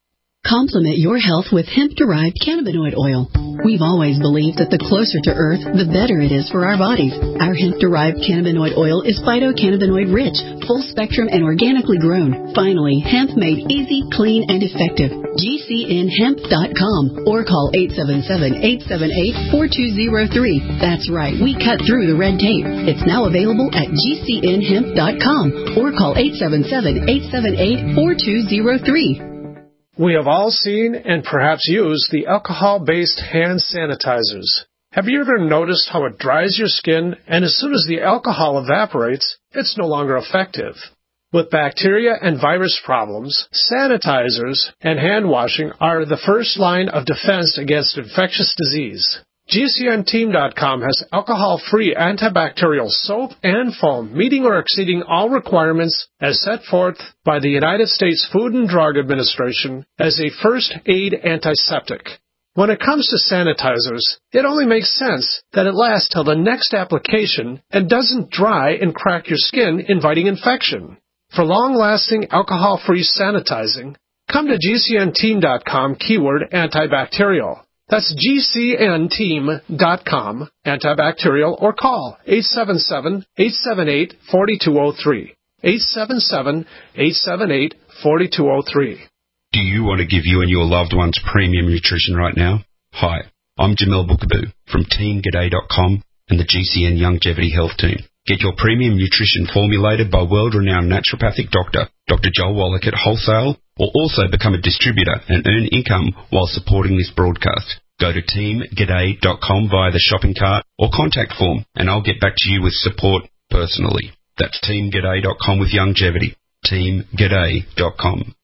Complement your health with hemp-derived cannabinoid oil. We've always believed that the closer to Earth, the better it is for our bodies. Our hemp-derived cannabinoid oil is phytocannabinoid rich, full spectrum, and organically grown. Finally, hemp made easy, clean, and effective. G C N hemp dot com or call eight seven seven, eight seven eight, four two zero three. That's right, we cut through the red tape. It's now available at G C N hemp dot com or call eight seven seven, eight seven eight, four two zero three. We have all seen and perhaps used the alcohol-based hand sanitizers. Have you ever noticed how it dries your skin, and as soon as the alcohol evaporates, it's no longer effective? With bacteria and virus problems, sanitizers and hand washing are the first line of defense against infectious disease. G C N team dot com has alcohol-free antibacterial soap and foam, meeting or exceeding all requirements as set forth by the United States Food and Drug Administration as a first aid antiseptic. When it comes to sanitizers, it only makes sense that it lasts till the next application and doesn't dry and crack your skin, inviting infection. For long-lasting alcohol-free sanitizing, come to G C N team dot com keyword antibacterial. That's G C N team dot com, antibacterial, or call eight seven seven, eight seven eight, four two zero three. eight seven seven, eight seven eight, four two zero three. Do you want to give you and your loved ones premium nutrition right now? Hi, I'm Jamel Bookaboo from team g'day dot com and the G C N Longevity Health Team. Get your premium nutrition formulated by world-renowned naturopathic doctor, Doctor Joel Wallach at Wholesale, or also become a distributor and earn income while supporting this broadcast. Go to team g'day dot com via the shopping cart or contact form, and I'll get back to you with support personally. That's team g'day dot com with longevity. team g'day dot com.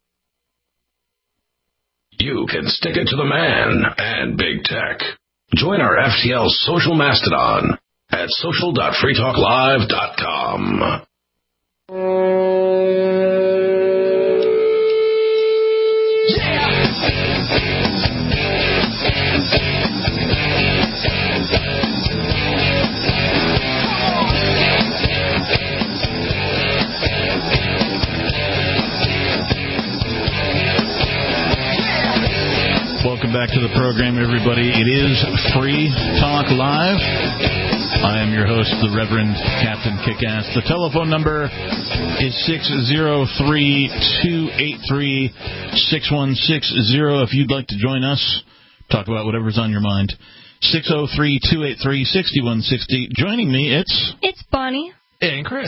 You can stick it to the man and big tech. Join our F T L social mastodon at social dot free talk live dot com. Welcome back to the program, everybody. It is Free Talk Live. I am your host, the Reverend Captain Kickass. The telephone number is six oh three, two eight three, six one six zero. If you'd like to join us, talk about whatever's on your mind. six oh three, two eight three, six one six zero. Joining me, it's... It's Bonnie. And Chris.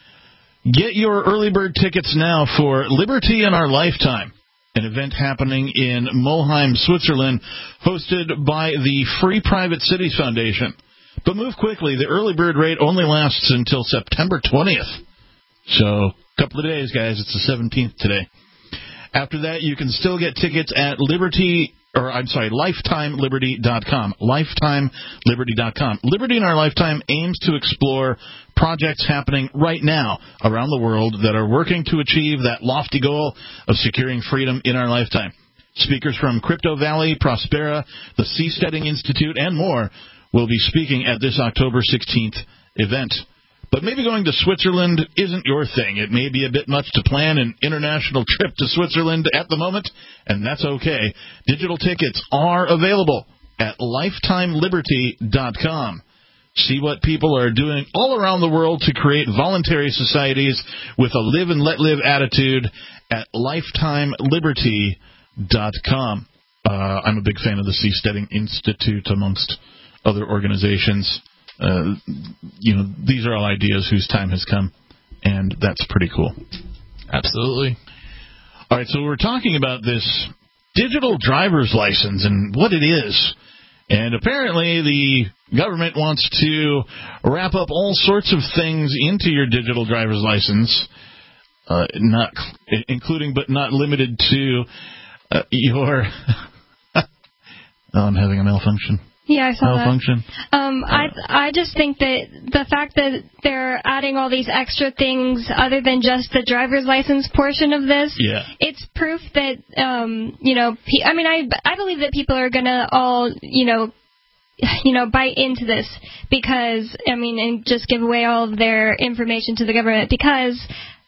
Get your early bird tickets now for Liberty in Our Lifetime, an event happening in Mulheim, Switzerland, hosted by the Free Private Cities Foundation. But move quickly. The early bird rate only lasts until September twentieth. So, a couple of days, guys. It's the seventeenth today. After that, you can still get tickets at Liberty, or I'm sorry, lifetime liberty dot com. lifetime liberty dot com. Liberty in Our Lifetime aims to explore projects happening right now around the world that are working to achieve that lofty goal of securing freedom in our lifetime. Speakers from Crypto Valley, Prospera, the Seasteading Institute, and more will be speaking at this October sixteenth event. But maybe going to Switzerland isn't your thing. It may be a bit much to plan an international trip to Switzerland at the moment, and that's okay. Digital tickets are available at lifetime liberty dot com. See what people are doing all around the world to create voluntary societies with a live and let live attitude at lifetime liberty dot com. Uh, I'm a big fan of the Seasteading Institute, amongst other organizations. Uh, you know, these are all ideas whose time has come, and that's pretty cool. Absolutely. All right, so we're talking about this digital driver's license and what it is. And apparently the government wants to wrap up all sorts of things into your digital driver's license, uh, not including but not limited to uh, your... oh, I'm having a malfunction. Yeah, I saw malfunction. that. Um, I I just think that the fact that they're adding all these extra things other than just the driver's license portion of this, yeah. it's proof that, um, you know, I mean, I, I believe that people are going to all, you know, you know, buy into this because, I mean, and just give away all of their information to the government because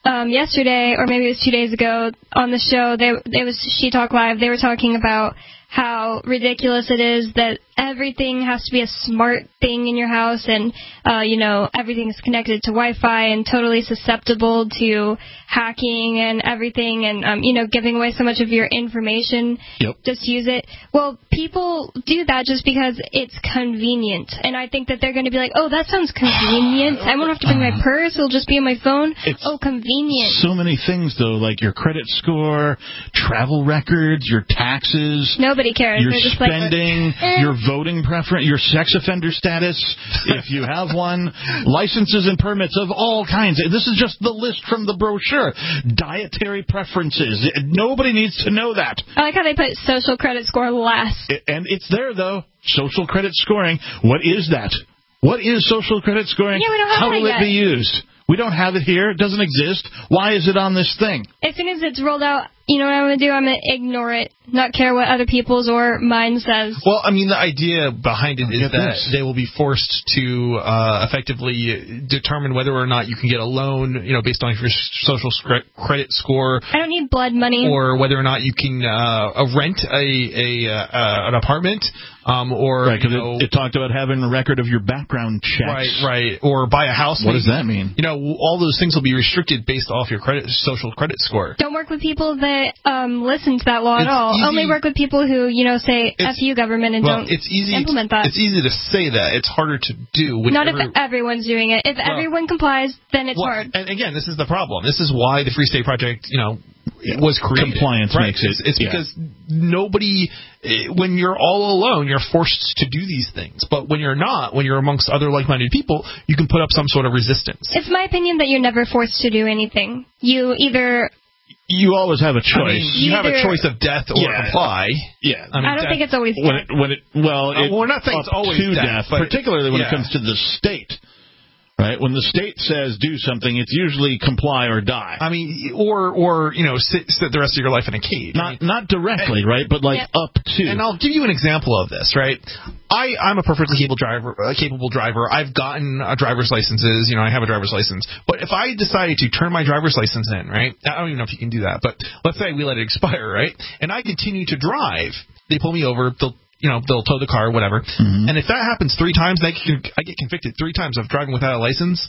um, yesterday, or maybe it was two days ago, on the show, they, it was She Talk Live, they were talking about how ridiculous it is that everything has to be a smart thing in your house, and, uh, you know, everything is connected to Wi-Fi and totally susceptible to hacking and everything, and, um, you know, giving away so much of your information. Yep. Just use it. Well, people do that just because it's convenient, and I think that they're going to be like, oh, that sounds convenient. I won't have to bring my purse. It'll just be on my phone. It's oh, convenient. So many things, though, like your credit score, travel records, your taxes. Nobody cares. Your They're just spending, like, eh. your voting preference, your sex offender status, if you have one, licenses and permits of all kinds. This is just the list from the brochure. Dietary preferences. Nobody needs to know that. I like how they put social credit score last. And it's there, though. Social credit scoring. What is that? What is social credit scoring? Yeah, we don't have How that will yet. it be used? We don't have it here. It doesn't exist. Why is it on this thing? As soon as it's rolled out, you know what I'm going to do? I'm going to ignore it, not care what other people's or mine says. Well, I mean, the idea behind it is Get that this. they will be forced to uh, effectively determine whether or not you can get a loan, you know, based on your social scre- credit score. I don't need blood money. Or whether or not you can uh, rent a, a uh, an apartment. Um, or right, because you know, it, it talked about having a record of your background checks. Right, right. Or buy a house. What maybe. does that mean? You know, all those things will be restricted based off your credit, social credit score. Don't work with people that um, listen to that law It's at all. easy. Only work with people who, you know, say F you government and well, don't it's easy implement to, that. It's easy to say that. It's harder to do. Not if every, everyone's doing it. If well, everyone complies, then it's well, hard. And again, this is the problem. This is why the Free State Project, you know, was created. Compliance right. makes it. It's, it's yeah. because nobody, when you're all alone, you're forced to do these things. But when you're not, when you're amongst other like-minded people, you can put up some sort of resistance. It's my opinion that you're never forced to do anything. You either... You always have a choice. I mean, you, you have a choice of death or yeah. comply. Yeah. I, mean, I don't death, think it's always when death. it, when it, well, uh, it, well, we're not saying it's always to death, death, but, particularly when yeah. it comes to the state. Right? When the state says do something, it's usually comply or die. I mean, or, or you know, sit, sit the rest of your life in a cage. Not not directly, and, right? But like yeah. up to. And I'll give you an example of this, right? I, I'm a perfectly capable driver, uh, capable driver. I've gotten uh, driver's licenses. You know, I have a driver's license. But if I decided to turn my driver's license in, right? I don't even know if you can do that. But let's say we let it expire, right? And I continue to drive. They pull me over. They'll You know, they'll tow the car, whatever. Mm-hmm. And if that happens three times, I get, I get convicted three times of driving without a license.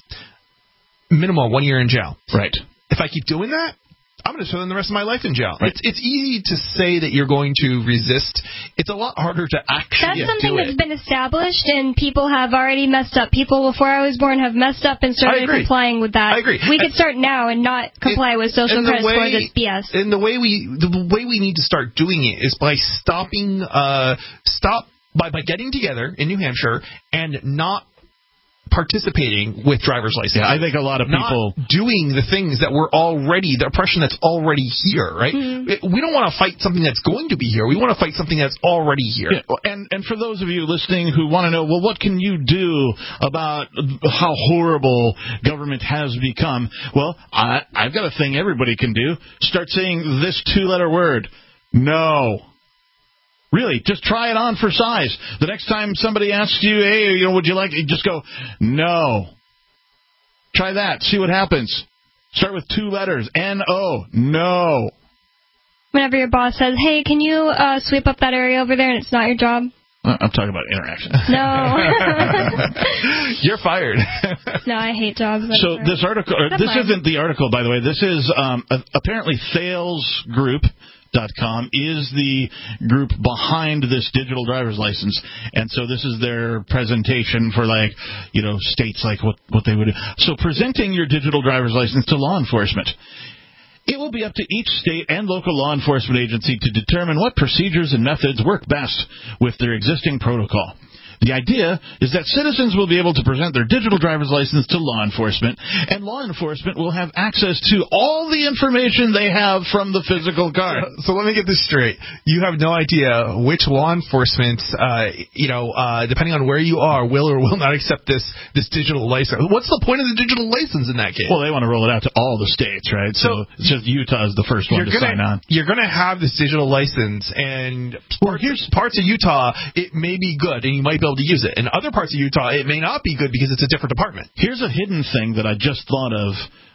Minimum one year in jail. Right. If I keep doing that, I'm going to spend the rest of my life in jail. Right. It's it's easy to say that you're going to resist. It's a lot harder to actually That's something do that's it. been established, and people have already messed up. People before I was born have messed up and started complying with that. I agree. We could start now and not comply it, with social credit way, scores. It's B S. And the way we the way we need to start doing it is by stopping uh stop by by getting together in New Hampshire and not participating with driver's license. Yeah, I think a lot of people not doing the things that we're already, the oppression that's already here, right? Mm-hmm. We don't want to fight something that's going to be here. We want to fight something that's already here. Yeah, and and for those of you listening who want to know, well, what can you do about how horrible government has become? Well, I, I've got a thing everybody can do. Start saying this two-letter word, no. Really, just try it on for size. The next time somebody asks you, hey, you know, would you like it? Just go, no. Try that. See what happens. Start with two letters. N O. No. Whenever your boss says, hey, can you uh, sweep up that area over there and it's not your job? I'm talking about interaction. No. You're fired. No, I hate jobs. So this article, or this fine. isn't the article, by the way. This is um, apparently Thales Group. Dot com is the group behind this digital driver's license, and so this is their presentation for, like, you know, states, like what what they would do. So presenting your digital driver's license to law enforcement. It will be up to each state and local law enforcement agency to determine what procedures and methods work best with their existing protocol. The idea is that citizens will be able to present their digital driver's license to law enforcement, and law enforcement will have access to all the information they have from the physical card. So, so let me get this straight. You have no idea which law enforcement, uh, you know, uh, depending on where you are, will or will not accept this this digital license. What's the point of the digital license in that case? Well, they want to roll it out to all the states, right? So, so it's just Utah is the first one to gonna, sign on. You're going to have this digital license, and parts, well, parts of Utah, it may be good, and you might be able to use it. In other parts of Utah, it may not be good because it's a different department. Here's a hidden thing that I just thought of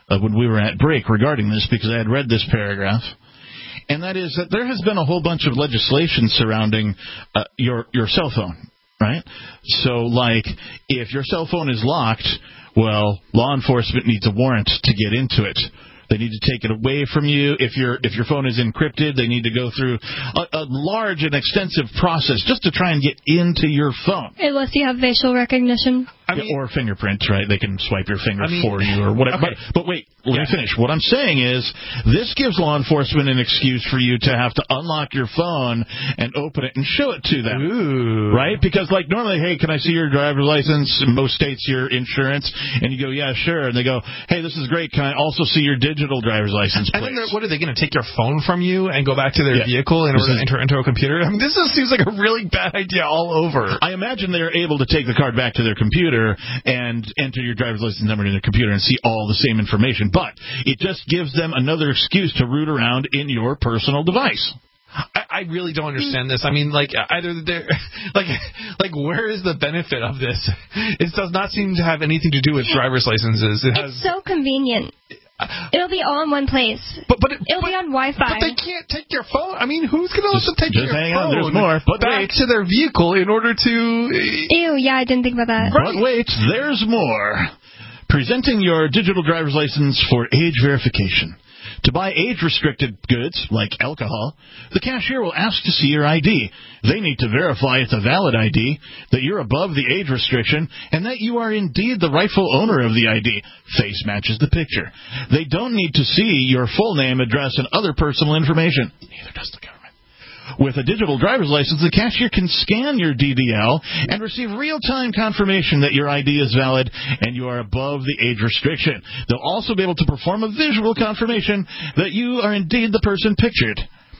uh, when we were at break regarding this because I had read this paragraph. And that is that there has been a whole bunch of legislation surrounding uh, your your cell phone, right? So, like, if your cell phone is locked, well, law enforcement needs a warrant to get into it. They need to take it away from you. If your if your phone is encrypted, they need to go through a, a large and extensive process just to try and get into your phone. Unless you have facial recognition. I mean, or fingerprints, right? They can swipe your finger I mean, for you or whatever. Okay. But, but wait, let yeah. me finish. What I'm saying is this gives law enforcement an excuse for you to have to unlock your phone and open it and show it to them. Ooh. Right? Because, like, normally, hey, can I see your driver's license? In most states, your insurance. And you go, yeah, sure. And they go, hey, this is great. Can I also see your digital driver's license, please? And then what, are they going to take your phone from you and go back to their yeah. vehicle in this order is, to enter into a computer? I mean, this just seems like a really bad idea all over. I imagine they're able to take the card back to their computer and enter your driver's license number in their computer and see all the same information. But it just gives them another excuse to root around in your personal device. I, I really don't understand this. I mean, like, either they're, like, like, where is the benefit of this? It does not seem to have anything to do with driver's licenses. It has, it's so convenient. It'll be all in one place. But, but it, It'll but, be on Wi-Fi. But they can't take your phone. I mean, who's going to let them take just your hang phone on, there's more. But back wait. to their vehicle in order to... Ew, yeah, I didn't think about that. But wait, there's more. Presenting your digital driver's license for age verification. To buy age-restricted goods, like alcohol, the cashier will ask to see your I D. They need to verify it's a valid I D, that you're above the age restriction, and that you are indeed the rightful owner of the I D. Face matches the picture. They don't need to see your full name, address, and other personal information. Neither does the government. With a digital driver's license, the cashier can scan your D D L and receive real-time confirmation that your I D is valid and you are above the age restriction. They'll also be able to perform a visual confirmation that you are indeed the person pictured.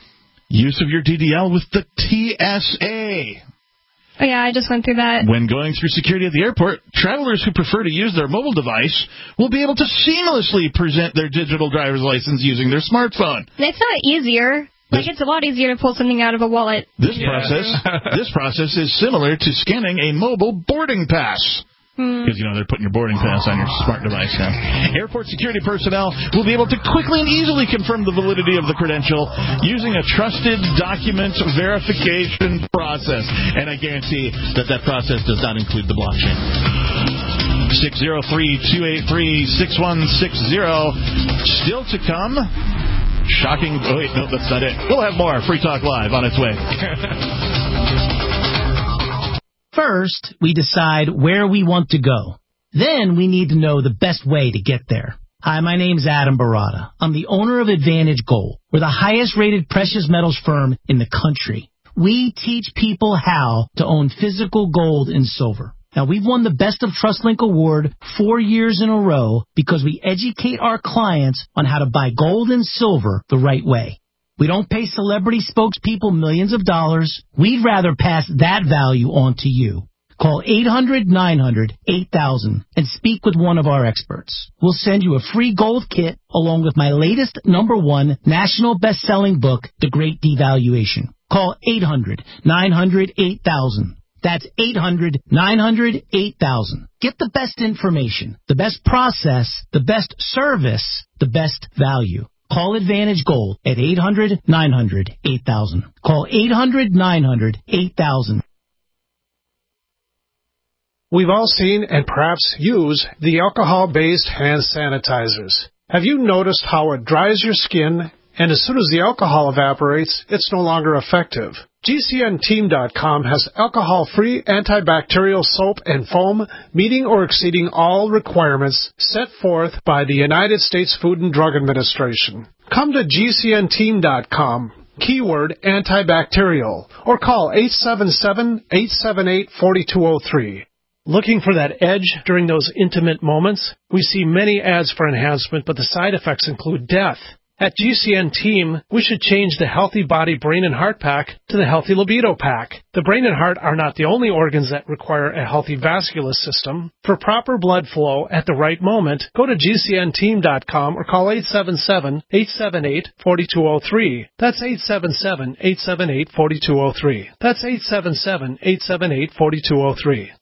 Use of your D D L with the T S A. Oh, yeah, I just went through that. When going through security at the airport, travelers who prefer to use their mobile device will be able to seamlessly present their digital driver's license using their smartphone. It's not easier. Like, it's a lot easier to pull something out of a wallet. This yeah. process this process is similar to scanning a mobile boarding pass. Because, you know, they're putting your boarding pass on your smart device now. Airport security personnel will be able to quickly and easily confirm the validity of the credential using a trusted document verification process. And I guarantee that that process does not include the blockchain. six oh three, two eight three, six one six zero. Still to come... Shocking. Oh, wait, no, that's not it. We'll have more Free Talk Live on its way. First, we decide where we want to go. Then we need to know the best way to get there. Hi, my name's Adam Barata. I'm the owner of Advantage Gold. We're the highest rated precious metals firm in the country. We teach people how to own physical gold and silver. Now, we've won the Best of TrustLink Award four years in a row because we educate our clients on how to buy gold and silver the right way. We don't pay celebrity spokespeople millions of dollars. We'd rather pass that value on to you. Call eight hundred, nine hundred, eight thousand and speak with one of our experts. We'll send you a free gold kit along with my latest number one national best-selling book, The Great Devaluation. Call eight hundred, nine hundred, eight thousand. That's eight hundred, nine hundred, eight thousand. Get the best information, the best process, the best service, the best value. Call Advantage Gold at eight hundred, nine hundred, eight thousand. Call eight hundred, nine hundred, eight thousand. We've all seen and perhaps use the alcohol-based hand sanitizers. Have you noticed how it dries your skin, and as soon as the alcohol evaporates, it's no longer effective? G C N team dot com has alcohol-free antibacterial soap and foam meeting or exceeding all requirements set forth by the United States Food and Drug Administration. Come to G C N team dot com, keyword antibacterial, or call eight seven seven, eight seven eight, four two zero three. Looking for that edge during those intimate moments? We see many ads for enhancement, but the side effects include death. At G C N Team, we should change the Healthy Body Brain and Heart Pack to the Healthy Libido Pack. The brain and heart are not the only organs that require a healthy vascular system. For proper blood flow at the right moment, go to G C N team dot com or call eight seven seven, eight seven eight, four two zero three. That's eight seven seven, eight seven eight, four two zero three. That's eight seven seven, eight seven eight, four two zero three.